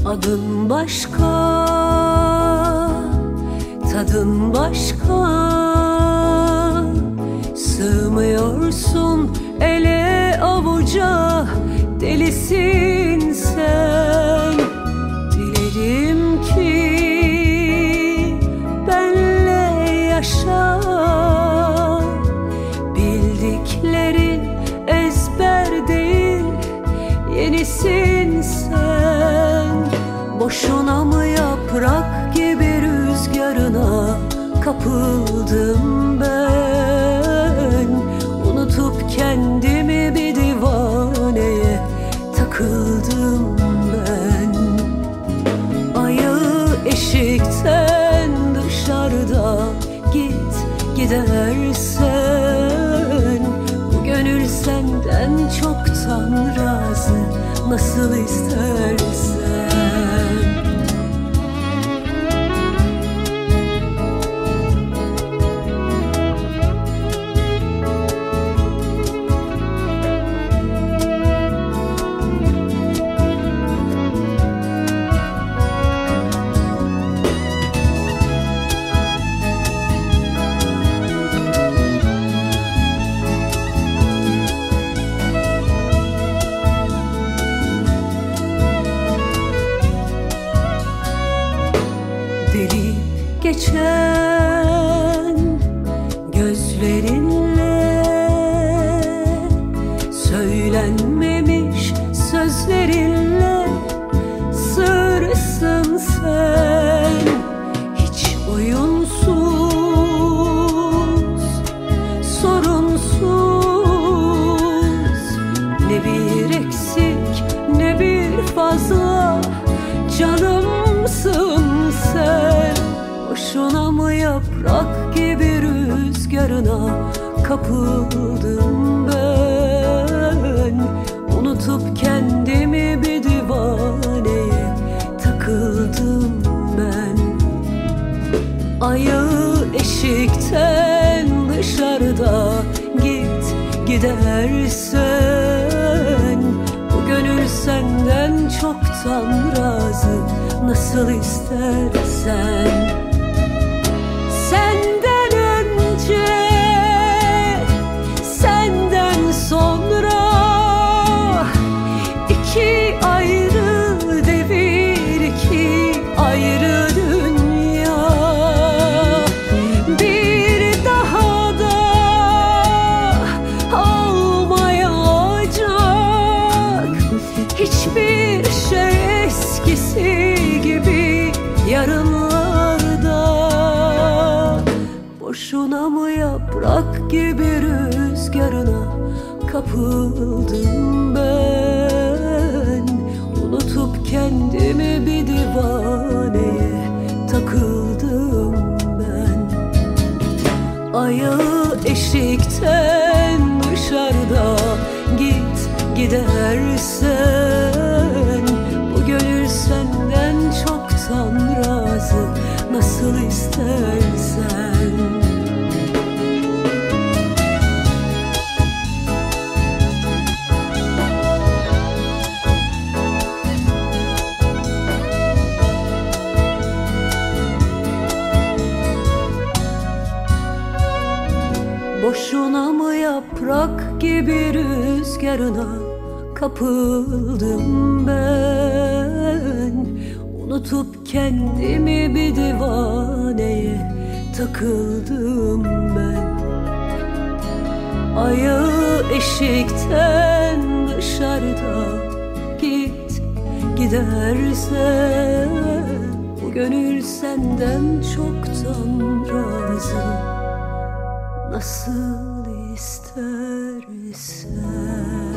Adın başka, tadın başka. Sığmıyorsun ele avuca, delisin sen. Dilerim ki benle yaşa, bildiklerin ezber değil, yenisin sen. Boşuna mı yaprak gibi rüzgarına kapıldım ben? Unutup kendimi bir divaneye takıldım ben. Ayağı eşikten dışarıda, git gidersen. Bu gönül senden çoktan razı, nasıl istersen. Delip geçen gözlerinle, söylenmemiş sözlerinle sırrısın sen. Hiç oyunsuz, sorunsuz, ne bir eksik ne bir fazla, canımsın sen. Boşuna mı yaprak gibi rüzgarına kapıldım ben? Unutup kendimi bir divaneye takıldım ben. Ayağı eşikten dışarıda, git gidersen. Bu gönül senden çoktan razı, nasıl istersen. Senden önce, senden sonra, iki ayrı devir, iki ayrı dünya. Bir daha da olmayacak hiçbir şey eskisi gibi yarınlarda. Boşuna mı yaprak gibi rüzgarına kapıldım ben? Unutup kendimi bir divaneye takıldım ben. Ayağı eşikten dışarıda, git gidersen. Bu gönül senden çoktan razı, nasıl istersen. Boşuna mı yaprak gibi rüzgarına kapıldım ben? Unutup kendimi bir divaneye takıldım ben. Ayağı eşikten dışarıda, git gidersen. Bu gönül senden çoktan razı, nasıl istersen.